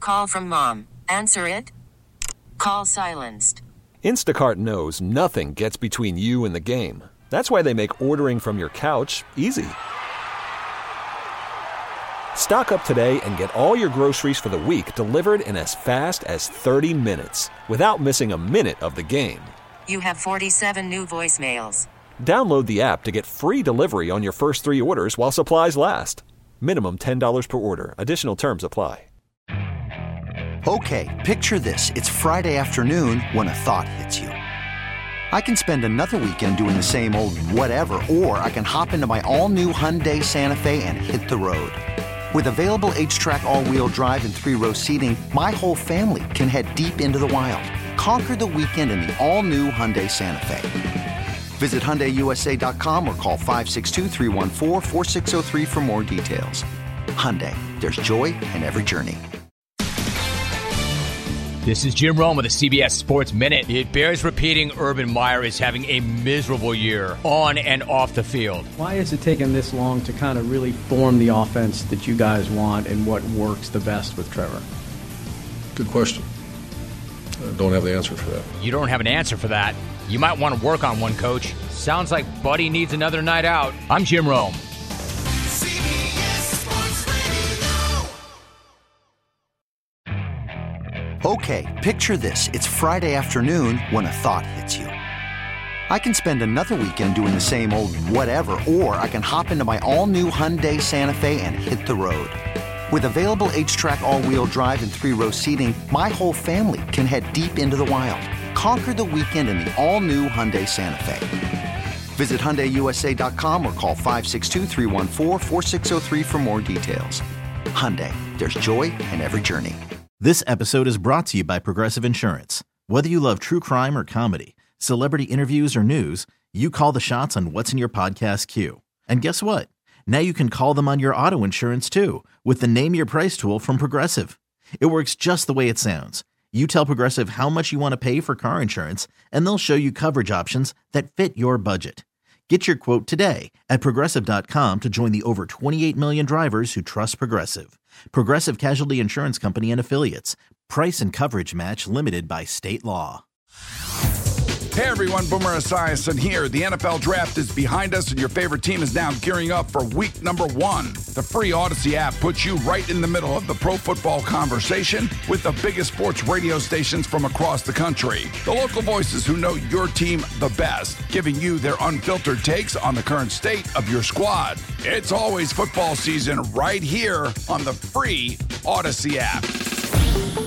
call from mom. Answer it. Call silenced. Instacart knows nothing gets between you and the game. That's why they make ordering from your couch easy. Stock up today and get all your groceries for the week delivered in as fast as 30 minutes without missing a minute of the game. You have 47 new voicemails. Download the app to get free delivery on your first 3 orders while supplies last. Minimum $10 per order. Additional terms apply. Okay, picture this. It's Friday afternoon when a thought hits you. I can spend another weekend doing the same old whatever, or I can hop into my all-new Hyundai Santa Fe and hit the road. With available H-Track all-wheel drive and 3-row seating, my whole family can head deep into the wild. Conquer the weekend in the all-new Hyundai Santa Fe. Visit HyundaiUSA.com or call 562-314-4603 for more details. Hyundai, there's joy in every journey. This is Jim Rome with the CBS Sports Minute. It bears repeating, Urban Meyer is having a miserable year on and off the field. Why is it taking this long to kind of really form the offense that you guys want and what works the best with Trevor? Good question. I don't have the answer for that. You don't have an answer for that. You might want to work on one, Coach. Sounds like Buddy needs another night out. I'm Jim Rome. Okay, picture this. It's Friday afternoon when a thought hits you. I can spend another weekend doing the same old whatever, or I can hop into my all-new Hyundai Santa Fe and hit the road. With available H-Track all-wheel drive and 3-row seating, my whole family can head deep into the wild. Conquer the weekend in the all-new Hyundai Santa Fe. Visit HyundaiUSA.com or call 562-314-4603 for more details. Hyundai, there's joy in every journey. This episode is brought to you by Progressive Insurance. Whether you love true crime or comedy, celebrity interviews or news, you call the shots on what's in your podcast queue. And guess what? Now you can call them on your auto insurance too with the Name Your Price tool from Progressive. It works just the way it sounds. You tell Progressive how much you want to pay for car insurance, and they'll show you coverage options that fit your budget. Get your quote today at Progressive.com to join the over 28 million drivers who trust Progressive. Progressive Casualty Insurance Company and Affiliates. Price and coverage match limited by state law. Hey everyone, Boomer Esiason here. The NFL Draft is behind us and your favorite team is now gearing up for week number 1. The free Odyssey app puts you right in the middle of the pro football conversation with the biggest sports radio stations from across the country. The local voices who know your team the best, giving you their unfiltered takes on the current state of your squad. It's always football season right here on the free Odyssey app.